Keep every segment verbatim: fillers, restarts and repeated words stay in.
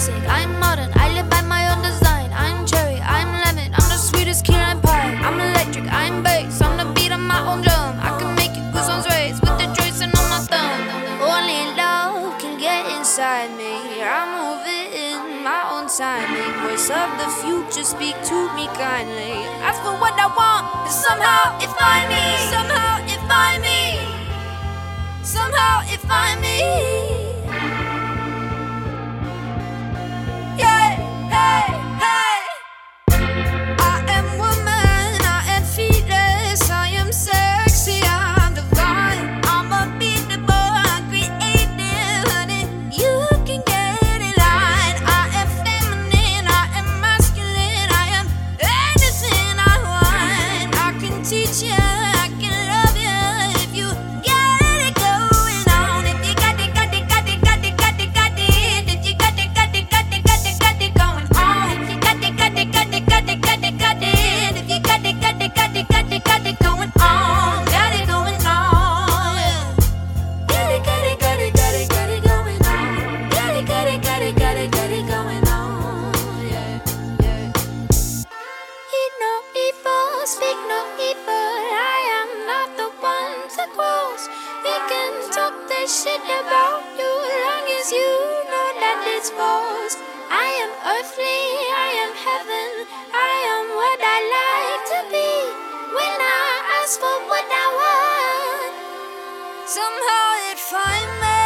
basic, I'm modern, I live by my own design. I'm cherry, I'm lemon, I'm the sweetest key lime pie. I'm electric, I'm bass, I'm the beat of my own drum. I can make you goosebumps raise with the joints and on my thumb. Only love can get inside me. I'm moving my own timing. Voice of the future, speak to me kindly. Ask for what I want, and somehow it find me. Somehow it find me. Somehow it find me. Yeah, hey, hey. I am woman, I am fearless, I am sexy, I'm divine. I'm unbeatable, I'm creative, honey. You can get in line. I am feminine, I am masculine, I am anything I want. I can teach you, I can love you if you get it going on. If you got it, got it, got it, got it, got it, got it. If you got it, got it, got it, got it, got it going on. If you got it, got it, got it, got it, got it, got it. If you got it, got it, got it, got it, got it going on. Got it going on. Got it, got it, got it, got it, got it going on. Got it, got it, got it, got it, got it going on. Yeah, yeah. Eat no evil, speak no evil. I am not the one to cross. We can talk that shit about you as long as you know that it's false. I am earthly, I am heaven, I am what I like to be. When I ask for what I want, somehow it find me.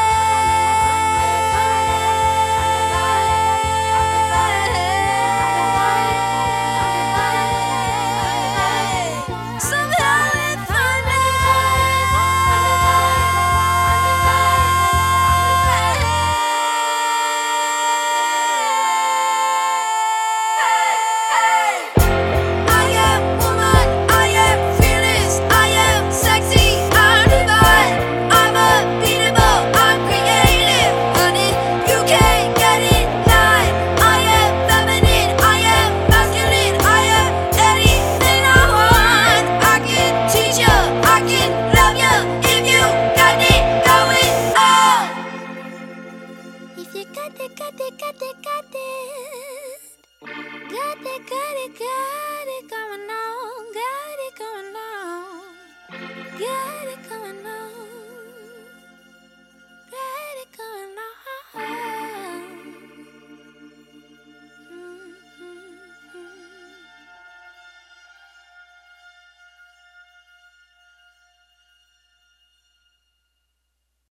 Somehow it find me. I am woman, I am fearless, I am sexy, I'm divine. I'm unbeatable, I'm creative, honey. You can't get in line. I am feminine, I am masculine, I am anything I want. I can teach you, I can love you if you got it going on. If you got it, got it, got it, got it. Got it, got it, got it going on. Got it going on. Got